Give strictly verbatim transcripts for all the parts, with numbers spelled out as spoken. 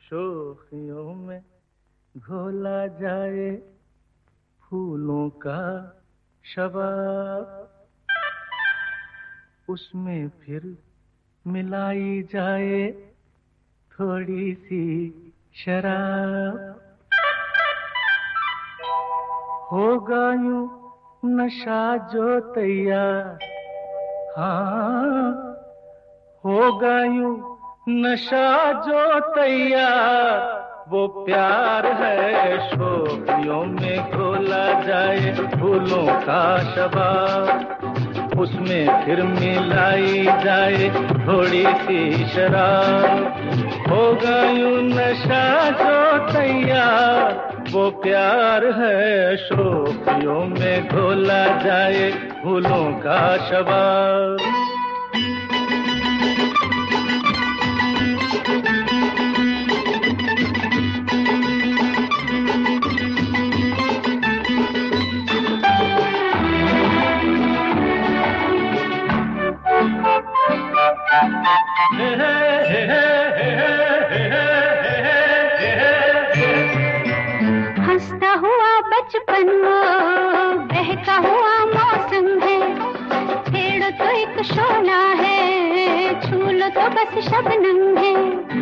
शोखियों में घोला जाए फूलों का शबाब, उसमें फिर मिलाई जाए थोड़ी सी शराब। होगा यूं नशा जो तैयार, हाँ होगा यूं नशा जो तैयार, वो प्यार है शोखियों में घोला जाए फूलों का शबाब, उसमें फिर मिलाई जाए थोड़ी सी शराब। होगा यूं नशा जो तैयार, वो प्यार है शोखियों में घोला जाए फूलों का शबाब। हंसता हुआ बचपन वो बहता हुआ मौसम है, छेड़ो तो एक शोला है, छू लो तो बस शबनम है।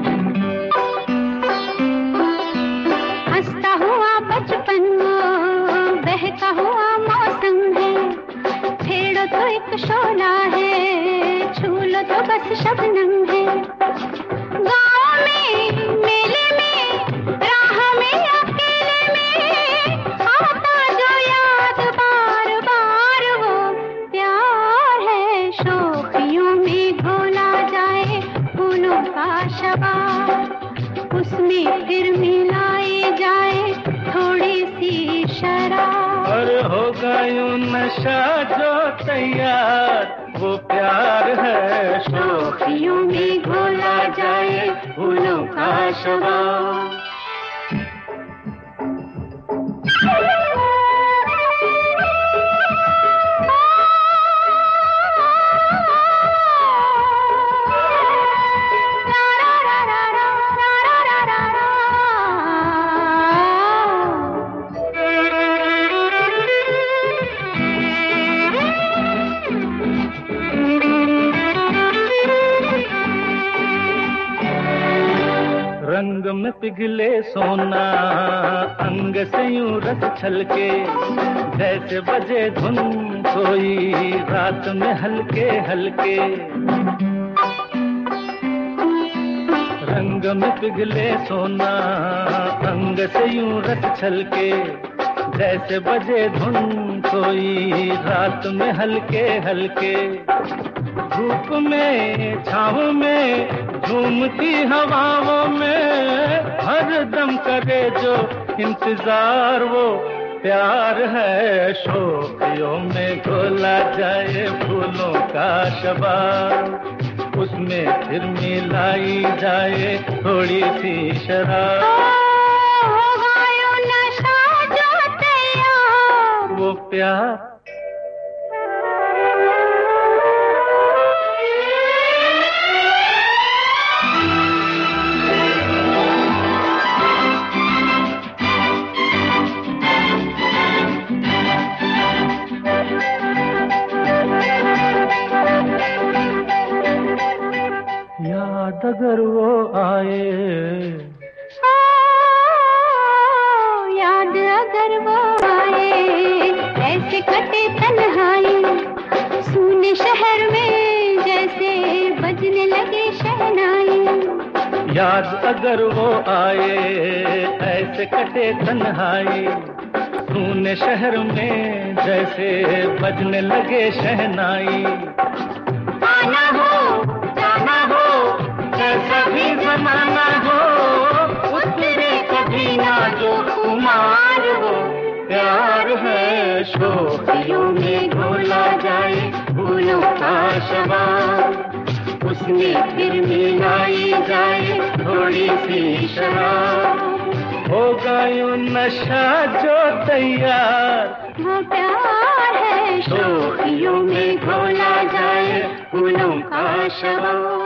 हंसता हुआ बचपन वो बहता हुआ मौसम है, छेड़ो तो एक शोला है, छू लो तो बस शबनम है। गाँव में मेले में राह में अकेले में आता जो याद बार बार, वो प्यार है शोखियों में घोला जाए फूलों का शबाब, उसमें फिर मिलाई जाए थोड़ी सी शराब। और होगा यूं नशा जो तैयार, वो प्यार है शोखियों में घोला जाए फूलों का शबाब। रंग में पिघले सोना अंग से यूं रस छलके, जैसे बजे धुन कोई रात में हल्के हल्के। रंग में पिघले सोना अंग से यूं रस छलके, जैसे बजे धुन कोई रात में हल्के हल्के। धूप में छाँव में झूमती हवाओं में हर दम करे जो इंतजार, वो प्यार है शोखियों में घोला जाए फूलों का शबाब, उसमें फिर मिलाई जाए थोड़ी सी शराब। होगा यूं नशा जो तैयार, वो प्यार याद अगर वो आए, याद अगर वो आए, ऐसे कटे तन्हाई सूने शहर में जैसे बजने लगे शहनाई। याद अगर वो आए ऐसे कटे तन्हाई सूने शहर में जैसे बजने लगे शहनाई। आना हो जाना हो कैसा भी जमाना हो, उतरे कभी ना जो कुमार हो, प्यार है शोखियों में घोला जाए फूलों का शबाब, उसमें फिर मिलाई जाए थोड़ी सी शराब। होगा यूं नशा जो तैयार, वो प्यार है शोखियों में घोला जाए फूलों का शबाब।